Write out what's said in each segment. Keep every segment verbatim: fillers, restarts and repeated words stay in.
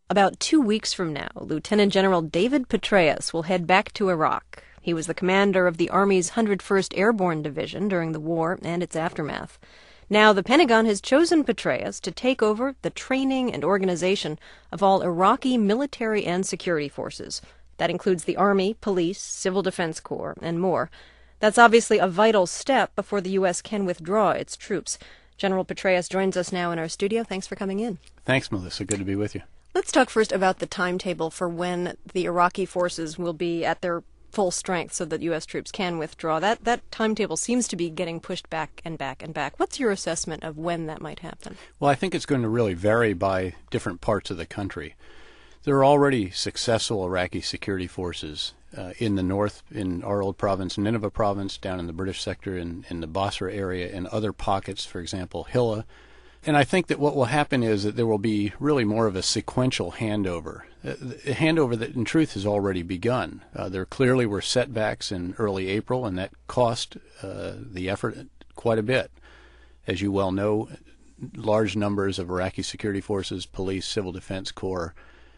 About two weeks from now, Lieutenant General David Petraeus will head back to Iraq. He was the commander of the Army's one hundred first Airborne Division during the war and its aftermath. Now, the Pentagon has chosen Petraeus to take over the training and organization of all Iraqi military and security forces. That includes the Army, Police, Civil Defense Corps, and more. That's obviously a vital step before the U S can withdraw its troops. General Petraeus joins us now in our studio. Thanks for coming in. Thanks, Melissa. Good to be with you. Let's talk first about the timetable for when the Iraqi forces will be at their full strength so that U S troops can withdraw. That that timetable seems to be getting pushed back and back and back. What's your assessment of when that might happen? Well, I think it's going to really vary by different parts of the country. There are already successful Iraqi security forces uh, in the north, in our old province, Nineveh province, down in the British sector, in, in the Basra area, and other pockets, for example, Hilla. And I think that what will happen is that there will be really more of a sequential handover, a handover that in truth has already begun. Uh, there clearly were setbacks in early April, and that cost uh, the effort quite a bit. As you well know, large numbers of Iraqi security forces, police, civil defense corps,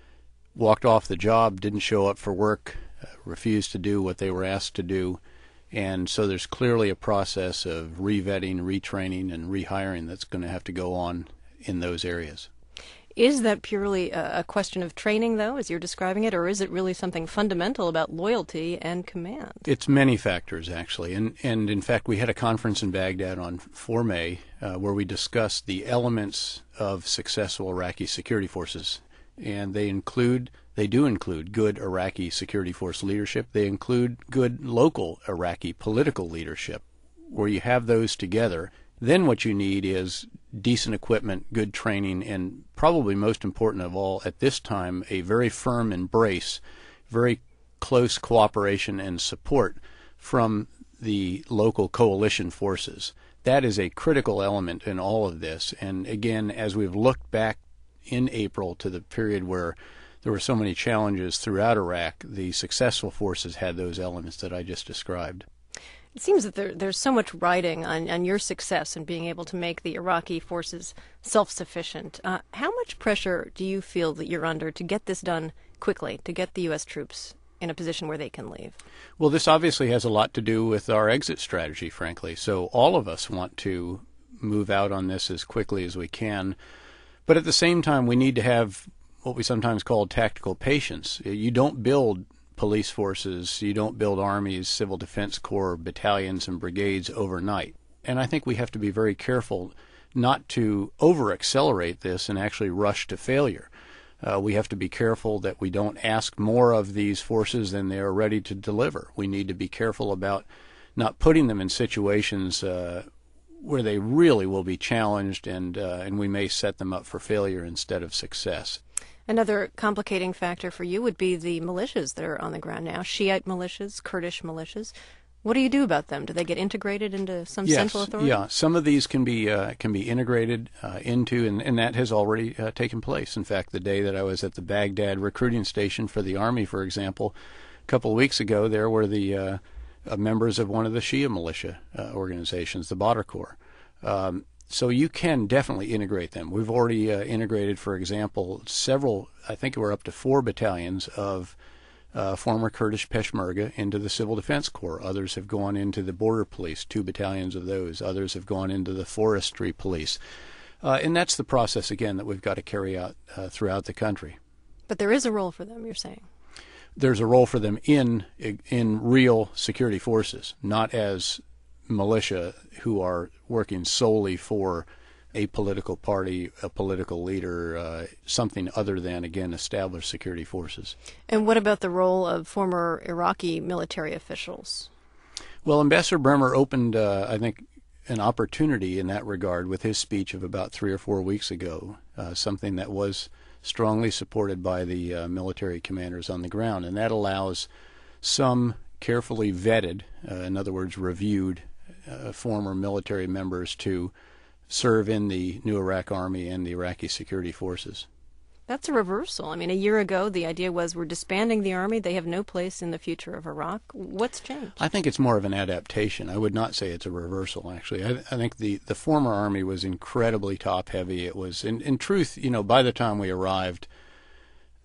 walked off the job, didn't show up for work, uh, refused to do what they were asked to do. And so there's clearly a process of revetting, retraining, and rehiring that's going to have to go on in those areas. Is that purely a question of training, though, as you're describing it, or is it really something fundamental about loyalty and command? It's many factors, actually. And, and in fact, we had a conference in Baghdad on four May uh, where we discussed the elements of successful Iraqi security forces. And they include, they do include good Iraqi security force leadership. They include good local Iraqi political leadership. Where you have those together, then what you need is decent equipment, good training, and probably most important of all at this time, a very firm embrace, very close cooperation and support from the local coalition forces. That is a critical element in all of this. And again, as we've looked back in April to the period where there were so many challenges throughout Iraq, the successful forces had those elements that I just described. It seems that there, there's so much riding on, on your success in being able to make the Iraqi forces self-sufficient. Uh, how much pressure do you feel that you're under to get this done quickly, to get the U S troops in a position where they can leave? Well, this obviously has a lot to do with our exit strategy, frankly. So all of us want to move out on this as quickly as we can. But at the same time, we need to have what we sometimes call tactical patience. You don't build police forces, you don't build armies, civil defense corps, battalions, and brigades overnight. And I think we have to be very careful not to over-accelerate this and actually rush to failure. Uh, we have to be careful that we don't ask more of these forces than they are ready to deliver. We need to be careful about not putting them in situations uh, where they really will be challenged, and uh, and we may set them up for failure instead of success. Another complicating factor for you would be the militias that are on the ground now, Shiite militias, Kurdish militias. What do you do about them? Do they get integrated into some yes, central authority? Yeah, some of these can be uh, can be integrated uh, into, and, and that has already uh, taken place. In fact, the day that I was at the Baghdad recruiting station for the Army, for example, a couple of weeks ago, there were the uh, uh, members of one of the Shia militia uh, organizations, the Badr Corps. Um, so you can definitely integrate them. We've already uh, integrated, for example, several, I think we're up to four battalions of uh, former Kurdish Peshmerga into the Civil Defense Corps. Others have gone into the Border Police, two battalions of those. Others have gone into the Forestry Police. Uh, and that's the process, again, that we've got to carry out uh, throughout the country. But there is a role for them, you're saying? There's a role for them in in real security forces, not as militia who are working solely for a political party, a political leader, uh, something other than, again, established security forces. And what about the role of former Iraqi military officials? Well, Ambassador Bremer opened, uh, I think, an opportunity in that regard with his speech of about three or four weeks ago, uh, something that was strongly supported by the uh, military commanders on the ground. And that allows some carefully vetted, uh, in other words, reviewed, uh, former military members to serve in the new Iraq Army and the Iraqi security forces. That's a reversal. I mean, a year ago, the idea was we're disbanding the Army. They have no place in the future of Iraq. What's changed? I think it's more of an adaptation. I would not say it's a reversal, actually. I, I think the, the former Army was incredibly top-heavy. It was, in, in truth, you know, by the time we arrived,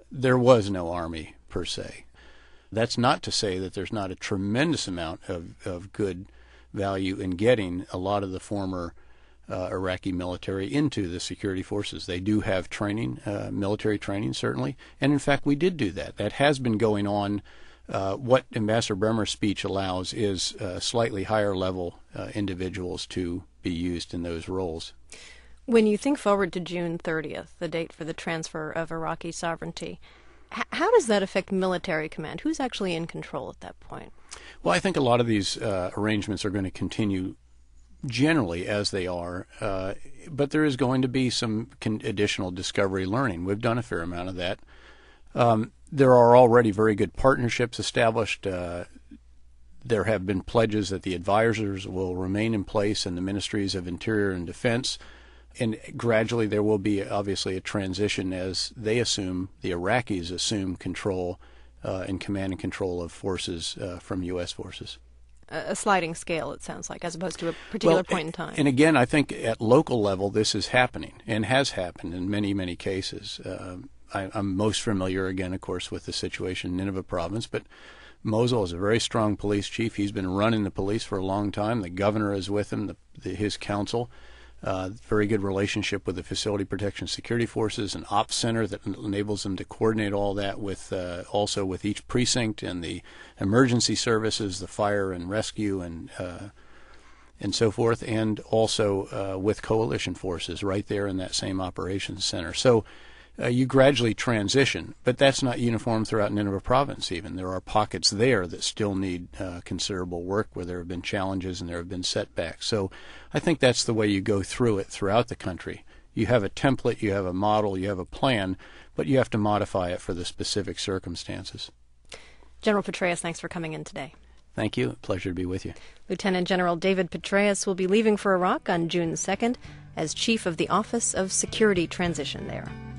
there was no army per se. That's not to say that there's not a tremendous amount of, of good value in getting a lot of the former uh, Iraqi military into the security forces. They do have training, uh, military training, certainly. And in fact, we did do that. That has been going on. Uh, what Ambassador Bremer's speech allows is uh, slightly higher level uh, individuals to be used in those roles. When you think forward to June thirtieth, the date for the transfer of Iraqi sovereignty, h- how does that affect military command? Who's actually in control at that point? Well, I think a lot of these uh, arrangements are going to continue generally as they are, uh, but there is going to be some con- additional discovery learning. We've done a fair amount of that. Um, there are already very good partnerships established. Uh, there have been pledges that the advisors will remain in place in the ministries of Interior and Defense. And gradually there will be obviously a transition as they assume, the Iraqis assume control uh, and command and control of forces uh, from U S forces. A sliding scale, it sounds like, as opposed to a particular well, point in time. And again, I think at local level this is happening and has happened in many, many cases. Uh, I, I'm most familiar, again, of course, with the situation in Nineveh province, but Mosul is a very strong police chief. He's been running the police for a long time. The governor is with him, the, the, his council. Uh, very good relationship with the Facility Protection Security Forces, an ops center that enables them to coordinate all that with uh, also with each precinct and the emergency services, the fire and rescue and uh, and so forth, and also uh, with coalition forces right there in that same operations center. So uh, you gradually transition, but that's not uniform throughout Nineveh province even. There are pockets there that still need uh, considerable work where there have been challenges and there have been setbacks. So I think that's the way you go through it throughout the country. You have a template, you have a model, you have a plan, but you have to modify it for the specific circumstances. General Petraeus, thanks for coming in today. Thank you. Pleasure to be with you. Lieutenant General David Petraeus will be leaving for Iraq on June second as Chief of the Office of Security Transition there.